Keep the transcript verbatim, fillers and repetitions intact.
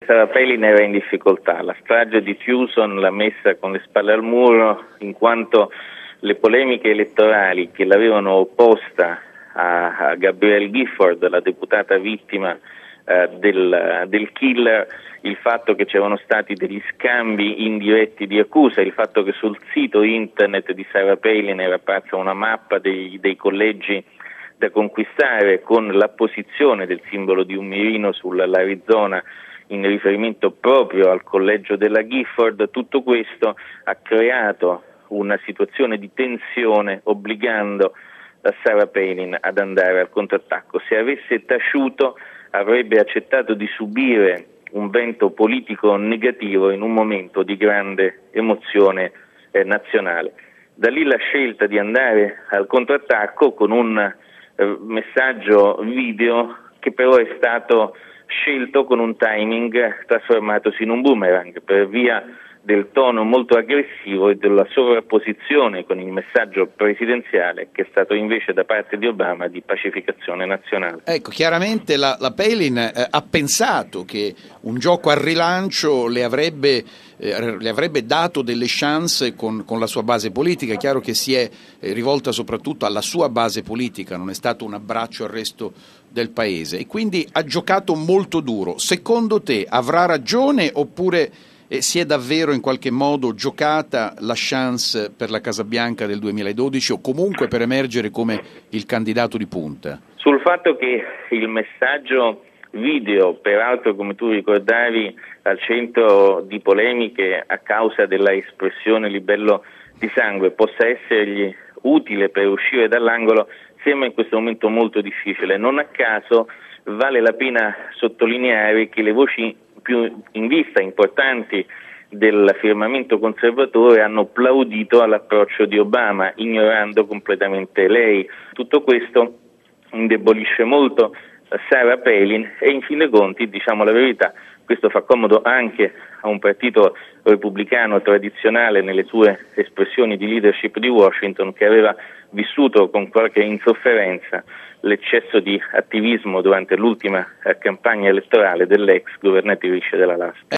Sarah Palin era in difficoltà. La strage di Tucson l'ha messa con le spalle al muro, in quanto le polemiche elettorali che l'avevano opposta a, a Gabrielle Gifford, la deputata vittima eh, del, del killer, il fatto che c'erano stati degli scambi indiretti di accusa, il fatto che sul sito internet di Sarah Palin era apparsa una mappa dei, dei collegi da conquistare con l'apposizione del simbolo di un mirino sull'Arizona in riferimento proprio al collegio della Gifford. Tutto questo ha creato una situazione di tensione obbligando Sarah Palin ad andare al contrattacco. Se avesse taciuto avrebbe accettato di subire un vento politico negativo in un momento di grande emozione eh, nazionale. Da lì la scelta di andare al contrattacco con un eh, messaggio video che però è stato scelto con un timing trasformatosi in un boomerang per via del tono molto aggressivo e della sovrapposizione con il messaggio presidenziale che è stato invece da parte di Obama di pacificazione nazionale. Ecco, chiaramente la, la Palin eh, ha pensato che un gioco al rilancio le avrebbe, eh, le avrebbe dato delle chance con, con la sua base politica. È chiaro che si è eh, rivolta soprattutto alla sua base politica, non è stato un abbraccio al resto del paese e quindi ha giocato molto duro. Secondo te avrà ragione oppure E si è davvero in qualche modo giocata la chance per la Casa Bianca del duemiladodici o comunque per emergere come il candidato di punta? Sul fatto che il messaggio video, peraltro come tu ricordavi, al centro di polemiche a causa della espressione libello di sangue, possa essergli utile per uscire dall'angolo, sembra in questo momento molto difficile. Non a caso vale la pena sottolineare che le voci più in vista importanti del firmamento conservatore hanno plaudito all'approccio di Obama, ignorando completamente lei. Tutto questo indebolisce molto Sarah Palin e in fin dei conti, diciamo la verità, questo fa comodo anche a un partito repubblicano tradizionale nelle sue espressioni di leadership di Washington, che aveva vissuto con qualche insofferenza l'eccesso di attivismo durante l'ultima campagna elettorale dell'ex governatrice dell'Alaska.